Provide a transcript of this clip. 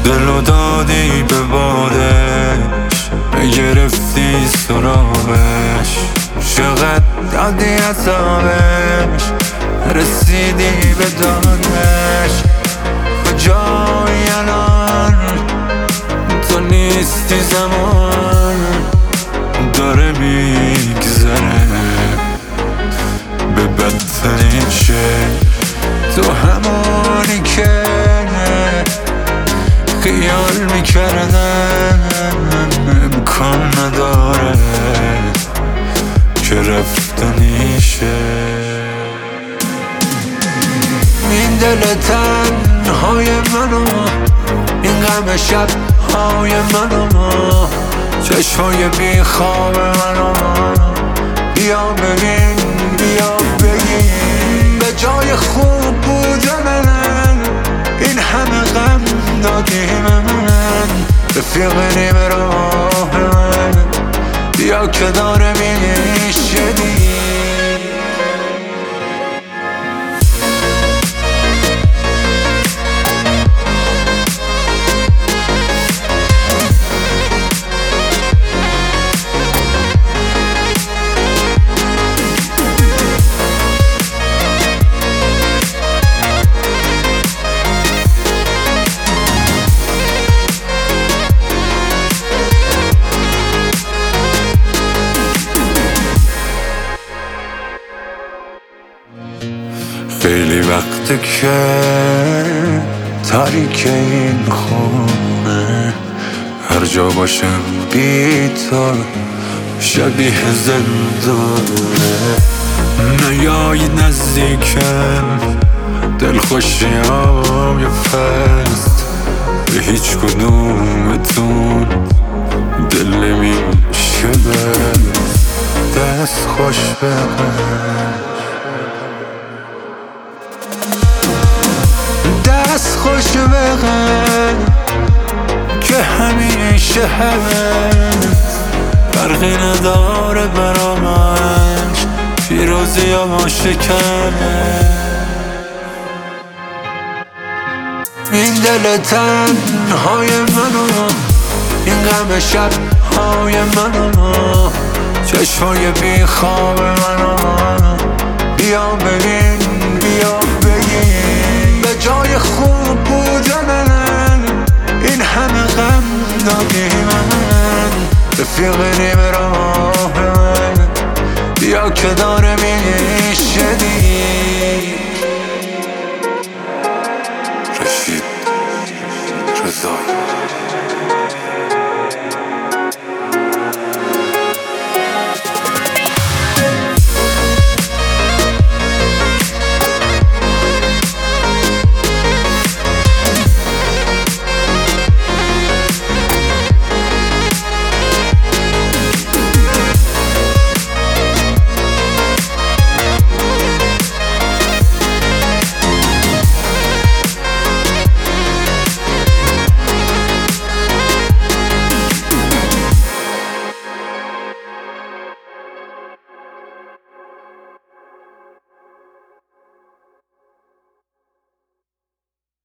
دلو دادی به بادش، گرفتی سراغش، چقدر دادی عذابش، رسیدی به دانش. کجایی الان تو نیستی، زمان داره میگذره به بدترین شکل. تو همونی که خیال میکردم امکان نداره که رفتنیشه. این دل تنهای منو، این غم شبهای منو، چشمای بیخواب منو، بیا ببین بیا بگین به جای خوب بودن این همه غم دادی من، رفیق نیمه راه من، بیا که داره میشدی. خیلی وقته که تاریک این خونه، هر جا باشم بی تو شبیه زندانه. نیایی نزدیکم، دلخوشیام یه فست، به هیچ کدومتون دل نمیشه بست. دست خوش بقید، دست خوش بقید که همیشه هست، فرقی نداره برا من پیروزی یا شکنه. این دل تنهای منو، این غم شبهای منو، چشمای بیخواب منو، بیا ببین بیا بگین به جای خوب بودن این همه غم دادی من، رفیق نیمه راه من، بیا که داره